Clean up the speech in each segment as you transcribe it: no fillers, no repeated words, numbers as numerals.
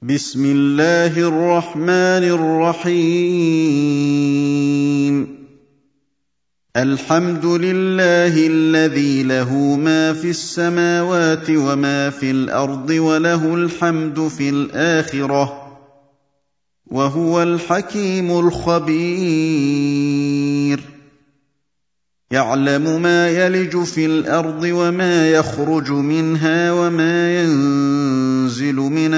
بسم الله الرحمن الرحيم الحمد لله الذي له ما في السماوات وما في الأرض وله الحمد في الآخرة وهو الحكيم الخبير يعلم ما يلج في الأرض وما يخرج منها وما ينزل من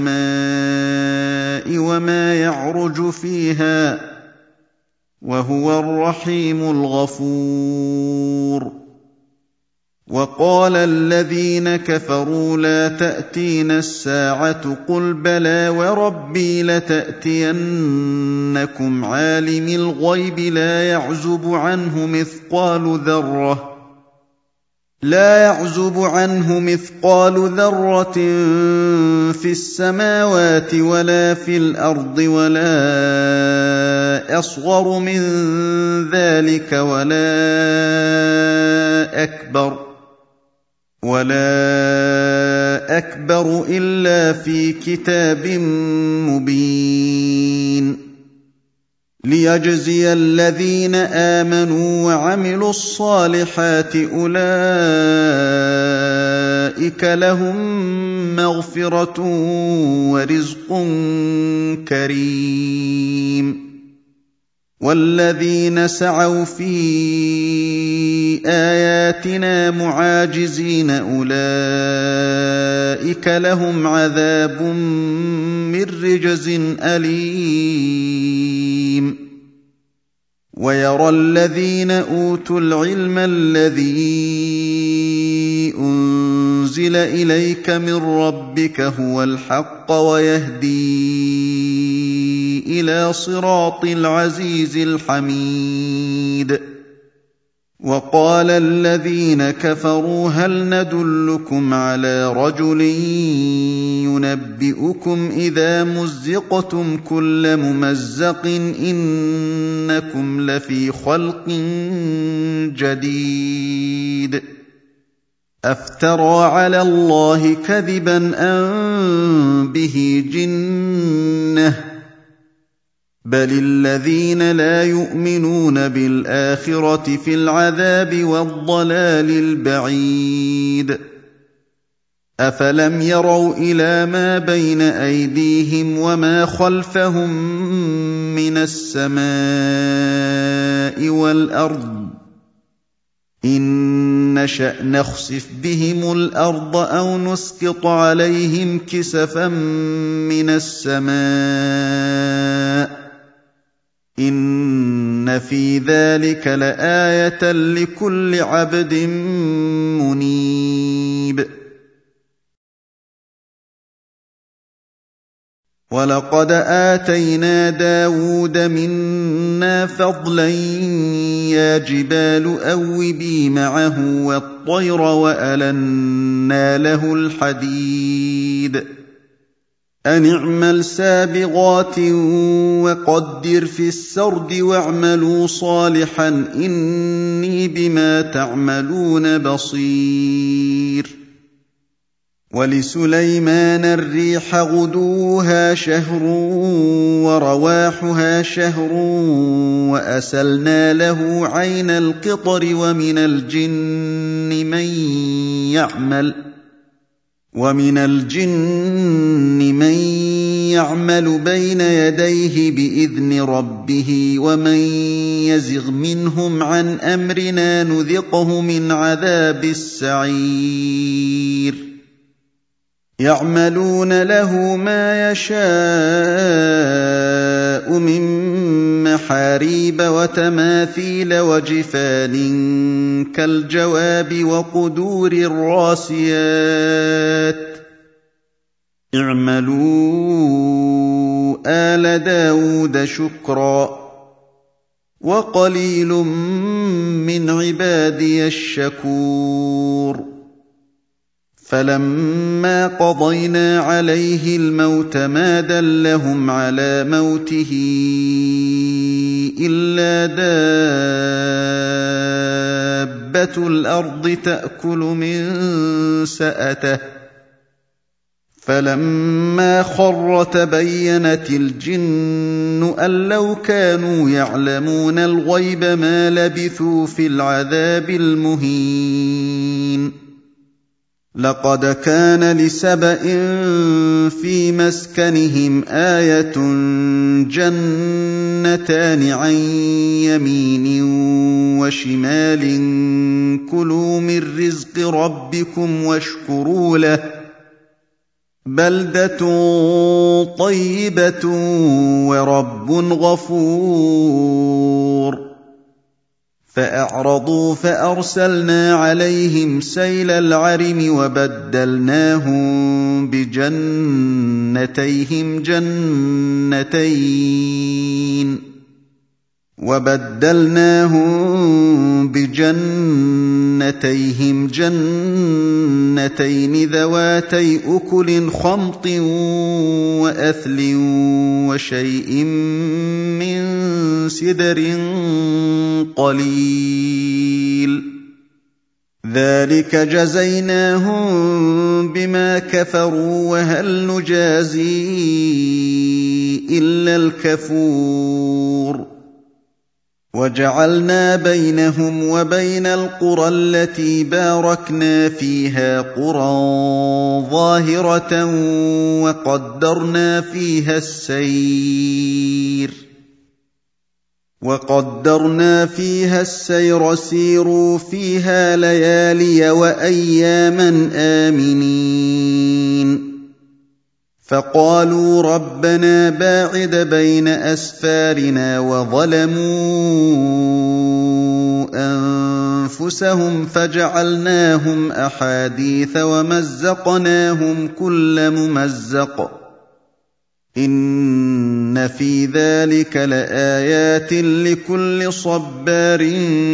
السماء وما يعرج فيها وهو الرحيم الغفور وقال الذين كفروا لا تأتينا الساعة قل بلى وربي لتأتينكم عالم الغيب لا يعزب عنه مثقال ذرة في السماوات ولا في الأرض ولا أصغر من ذلك ولا أكبر إلا في كتاب مبين ليجزي الذين آمنوا وعملوا الصالحات أولئك لهم مغفرة ورزق كريم والذين سعوا في آياتنا معاجزين أولئك لهم عذاب من رجز أليم ويرى الذين أوتوا العلم الذي أنزل إليك من ربك هو الحق ويهدي إلى صراط العزيز الحميد وقال الذين كفروا هل ندلكم على رجل ينبئكم إذا مزقتم كل ممزق إنكم لفي خلق جديد أفترى على الله كذبا أم به جنة بل الذين لا يؤمنون بالآخرة في العذاب والضلال البعيد أفلم يروا إلى ما بين أيديهم وما خلفهم من السماء والأرض إن نشأ نخسف بهم الأرض أو نسقط عليهم كسفا من السماء إن في ذلك لآية لكل عبد منيب ولقد آتينا داود منا فضلا يا جبال أوبي معه والطير وألنا له الحديد أن اعمل سابغات وقدر في السرد واعملوا صالحا إني بما تعملون بصير ولسليمان الريح غدوها شهر ورواحها شهر وأسلنا له عين القطر ومن الجن من يعمل بين يديه بإذن ربه ومن يزغ منهم عن أمرنا نذقه من عذاب السعير يعملون له ما يشاء من محاريب وتماثيل وجفان كالجواب وقدور الراسيات اعملوا آل داود شكرا وقليل من عبادي الشكور فلما قضينا عليه الموت ما دلهم على موته إلا دابة الأرض تأكل من سأته فَلَمَّا خَرَّ تَبَيَّنَتِ الْجِنُّ أَن لَّوْ كَانُوا يَعْلَمُونَ الْغَيْبَ مَا لَبِثُوا فِي الْعَذَابِ الْمُهِينِ لَقَدْ كَانَ لِسَبَإٍ فِي مَسْكَنِهِمْ آيَةٌ جَنَّتَانِ عَن يَمِينٍ وَشِمَالٍ كُلُوا مِن رِّزْقِ رَبِّكُمْ وَاشْكُرُوا لَهُ بَلْدَةٌ طَيِّبَةٌ وَرَبٌّ غَفُورٌ فَأَعْرَضُوا فَأَرْسَلْنَا عَلَيْهِمْ سَيْلَ الْعَرِمِ وَبَدَّلْنَاهُم بِجَنَّتَيْهِمْ جَنَّتَيْنِ ذَوَاتَيْ أُكُلٍ خَمْطٍ وَأَثْلٍ وَشَيْءٍ مِّن سِدْرٍ قَلِيلٍ ذَٰلِكَ جَزَيْنَاهُم بِمَا كَفَرُوا وَهَلْ نُجَازِي إِلَّا الْكَفُورَ وَجَعَلْنَا بَيْنَهُمْ وَبَيْنَ الْقُرَى الَّتِي بَارَكْنَا فِيهَا قُرًى ظَاهِرَةً وَقَدَّرْنَا فِيهَا السَّيْرَ سِيرُوا فِيهَا لَيَالِيَ وَأَيَّامًا آمِنِينَ فَقَالُوا رَبَّنَا بَاعِدْ بَيْنَ أَسْفَارِنَا وَظَلَمُوا أَنفُسَهُمْ فَجَعَلْنَاهُمْ أَحَادِيثَ وَمَزَّقْنَاهُمْ كُلَّ مُمَزَّقٍ إِنَّ فِي ذَلِكَ لَآيَاتٍ لِكُلِّ صَبَّارٍ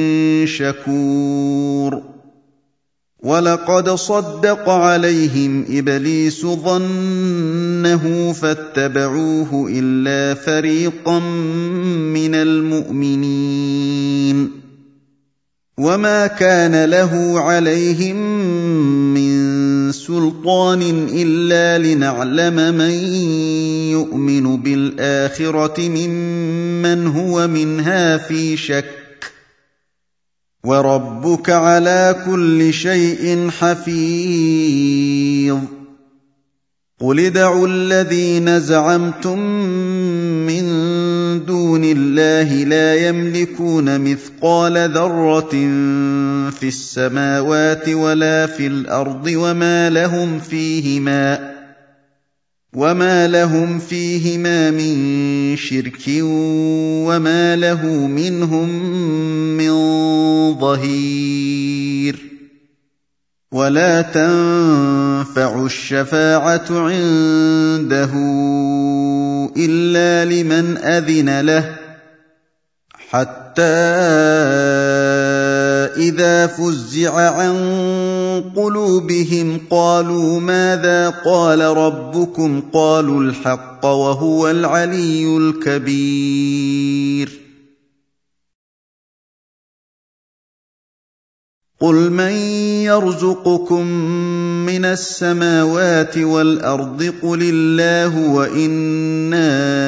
شَكُورٍ وَلَقَدْ صَدَّقَ عَلَيْهِمْ إِبْلِيسُ ظَنَّهُ فَاتَّبَعُوهُ إِلَّا فَرِيقًا مِّنَ الْمُؤْمِنِينَ وَمَا كَانَ لَهُ عَلَيْهِم مِّن سُلْطَانٍ إِلَّا لِنَعْلَمَ مَن يُؤْمِنُ بِالْآخِرَةِ مِمَّنْ هُوَ مِنْهَا فِي شَكٍّ وَرَبُّكَ عَلَىٰ كُلِّ شَيْءٍ حَفِيظٌ قُلِ ادْعُوا الَّذِينَ زَعَمْتُم مِّن دُونِ اللَّهِ لَا يَمْلِكُونَ مِثْقَالَ ذَرَّةٍ فِي السَّمَاوَاتِ وَلَا فِي الْأَرْضِ وَمَا لَهُمْ فِيهِمَا مِن شِرْكٍ وَمَا لَهُ مِنْهُم مِّن ظَهِيرٍ وَلَا تَنفَعُ الشَّفَاعَةُ عِندَهُ إِلَّا لِمَنْ أَذِنَ لَهُ حَتَّىٰ إِذَا فُزِّعَ عَن قُلُوبِهِمْ قَالُوا مَاذَا قَالَ رَبُّكُمْ قَالُوا الْحَقَّ وَهُوَ الْعَلِيُّ الْكَبِيرُ قُلْ مَن يَرْزُقُكُم مِّنَ السَّمَاوَاتِ وَالْأَرْضِ قُلِ اللَّهُ وَإِنَّا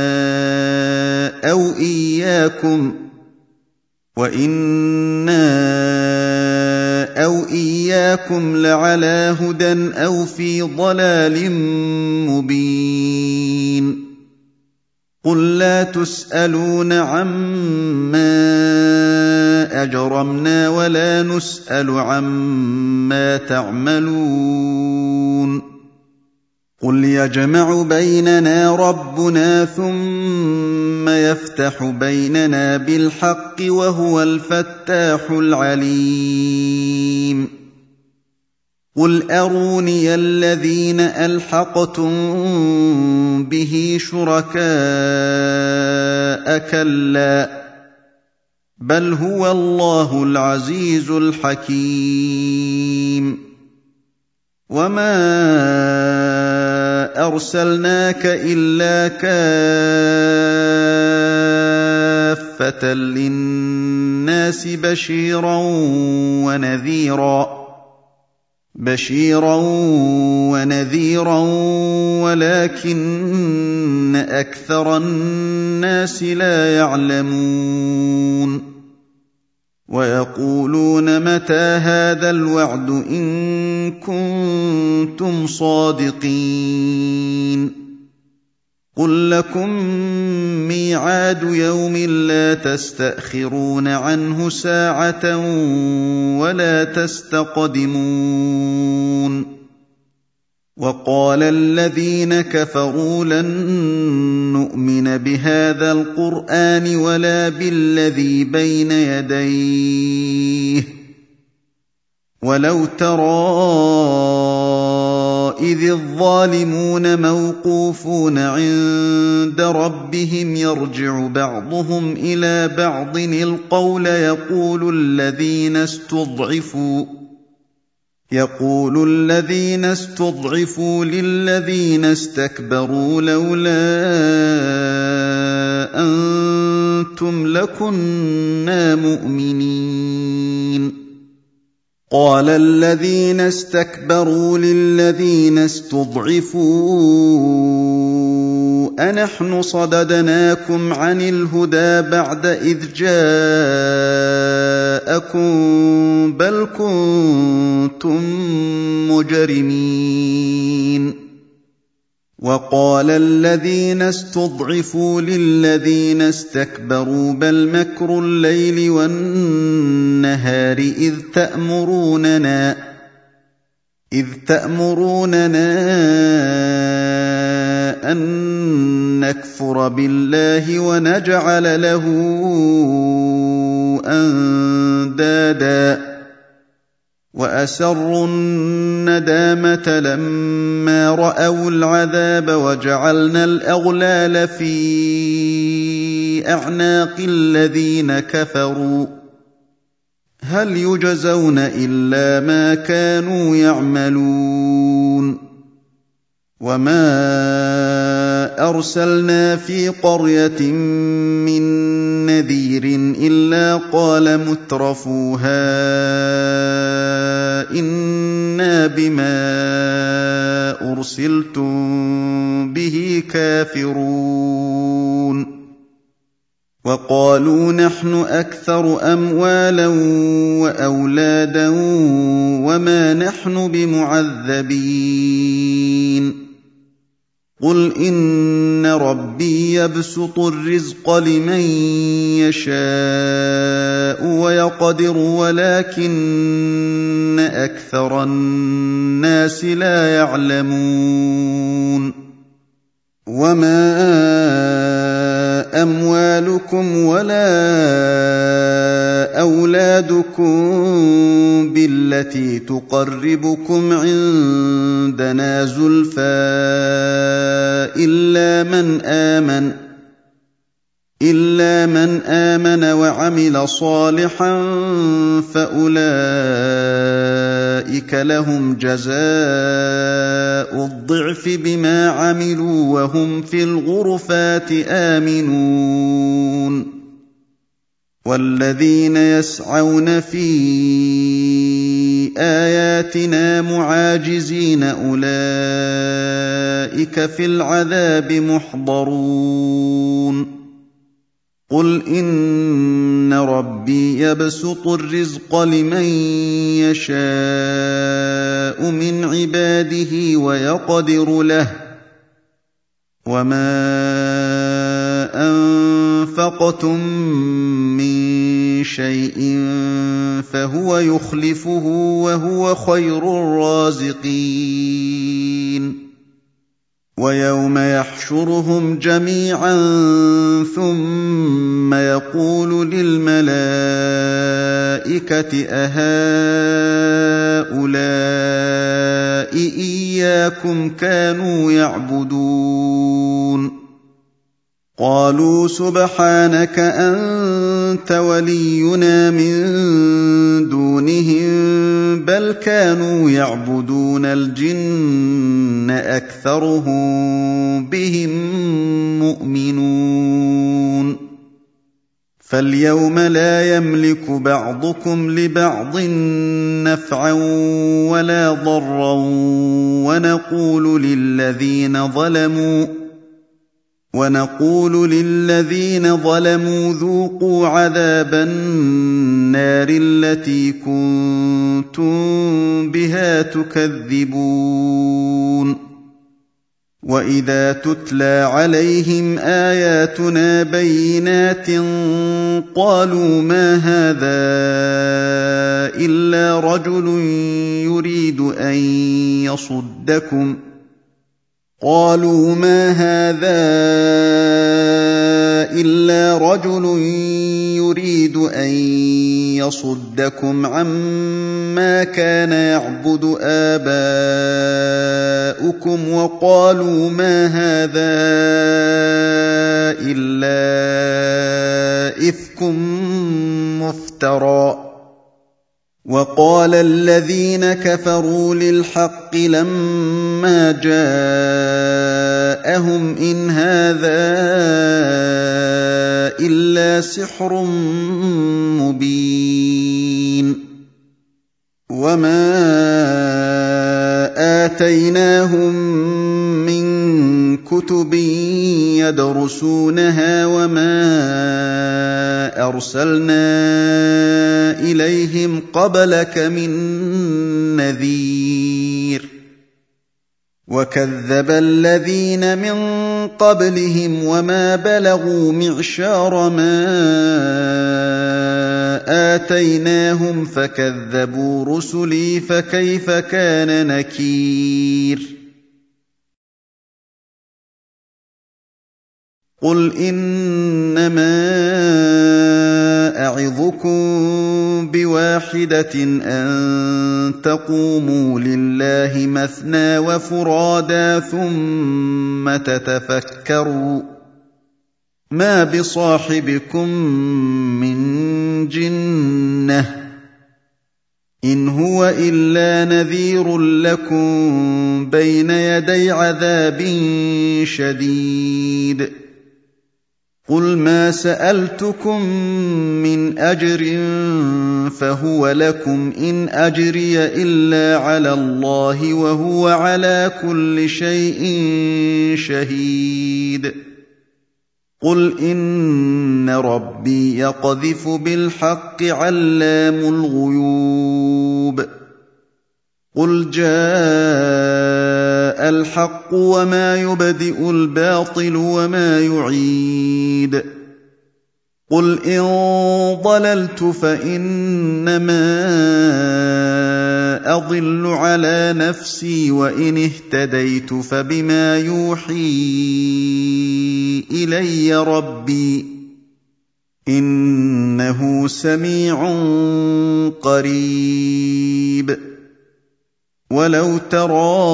أَوْ إِيَّاكُمْ لَعَلَىٰ هُدًى أَوْ فِي ضَلَالٍ مُّبِينٍ قُل لَّا تُسْأَلُونَ عَمَّا أَجْرَمْنَا وَلَا نُسْأَلُ عَمَّا تَعْمَلُونَ قُلْ يَجْمَعُ بَيْنَنَا رَبُّنَا ثُمَّ يَفْتَحُ بَيْنَنَا بِالْحَقِّ وَهُوَ الْفَتَّاحُ الْعَلِيمُ قُلْ أَرُونِيَ الَّذِينَ أَلْحَقْتُم بِهِ شُرَكَاءَ كَلَّا بَلْ هُوَ اللَّهُ الْعَزِيزُ الْحَكِيمُ وَمَا أَرْسَلْنَاكَ إِلَّا كَافَّةً لِّلنَّاسِ بَشِيرًا وَنَذِيرًا بشيرا ونذيرا ولكن أكثر الناس لا يعلمون ويقولون متى هذا الوعد إن كنتم صادقين قل لكم ميعاد يوم لا تستأخرون عنه ساعة ولا تستقدمون وقال الذين كفروا لن نؤمن بهذا القرآن ولا بالذي بين يديه ولو ترى إذ الظالمون موقوفون عند ربهم يرجع بعضهم إلى بعض القول يقول الذين استضعفوا للذين استكبروا لولا أنتم لكنا مؤمنين قال الذين استكبروا للذين استضعفوا أنحن صددناكم عن الهدى بعد إذ جاءكم بل كنتم مجرمين وقال الذين استضعفوا للذين استكبروا بل مكر الليل والنهار إذ تأمروننا أن نكفر بالله ونجعل له أندادا وأسروا الندامة لما رأوا العذاب وجعلنا الأغلال في أعناق الذين كفروا هل يجزون إلا ما كانوا يعملون وما أرسلنا في قرية من نذير إلا قال مترفوها إنا بما أرسلتم به كافرون وقالوا نحن أكثر أموالا وأولادا وما نحن بمعذبين قل إن ربي يبسط الرزق لمن يشاء ويقدر ولكن أكثر الناس لا يعلمون وما أموالكم ولا أولادكم بالتي تقربكم عندنا زلفى إلا من آمن وعمل صالحا فأولئك لهم جزاء الضعف بما عملوا وهم في الغرفات آمنون والذين يسعون في آياتنا معاجزين أولئك في العذاب محضرون قل إن ربي يبسط الرزق لمن يشاء من عباده ويقدر له وما أنفقتم من شيء فهو يخلفه وهو خير الرازقين ويوم يحشرهم جميعا ثم يقول للملائكة أهؤلاء إياكم كانوا يعبدون قالوا سبحانك أنت ولينا من دونهم بل كانوا يعبدون الجن أكثرهم بهم مؤمنون فاليوم لا يملك بعضكم لبعض نفعا ولا ضرا ونقول للذين ظلموا ذوقوا عذاب النار التي كنتم بها تكذبون وإذا تتلى عليهم آياتنا بينات قالوا ما هذا إلا رجل يريد أن يصدكم عما كان يعبد آباؤكم وقالوا ما هذا إلا إفك مفترى وقال الذين كفروا للحق لما جاءهم إن هذا إلا سحر مبين وما آتيناهم من كتب يدرسونها وما أرسلنا إليهم قبلك من نذير وكذب الذين من قبلهم وما بلغوا معشار ما آتيناهم فكذبوا رسلي فكيف كان نكير قل إنما أعظكم بواحدة أن تقوموا لله مثنى وفرادا ثم تتفكروا ما بصاحبكم من جنة إن هو إلا نذير لكم بين يدي عذاب شديد قل ما سألتكم من أجر فهو لكم إن أجري إلا على الله وهو على كل شيء شهيد قل إن ربي يقذف بالحق علام الغيوب قل جاء الحق وما يبدئ الباطل وما يعيد قل إن ضللت فإنما أضل على نفسي وإن اهتديت فبما يوحي إلي ربي إنه سميع قريب ولو ترى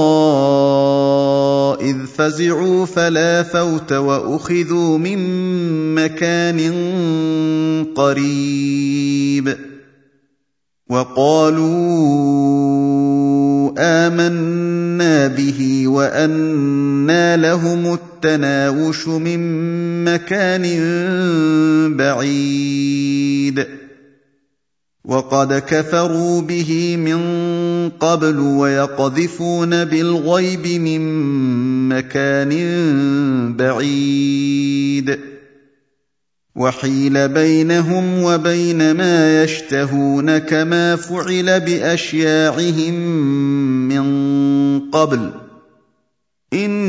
إذ فزعوا فلا فوت وأخذوا من مكان قريب وقالوا آمنا به وأنى لهم التناوش من مكان بعيد وقد كفروا به من قبل ويقذفون بالغيب من مكان بعيد وحيل بينهم وبين ما يشتهون كما فعل بأشياعهم من قبل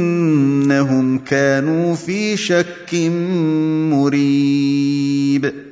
إنهم كانوا في شك مريب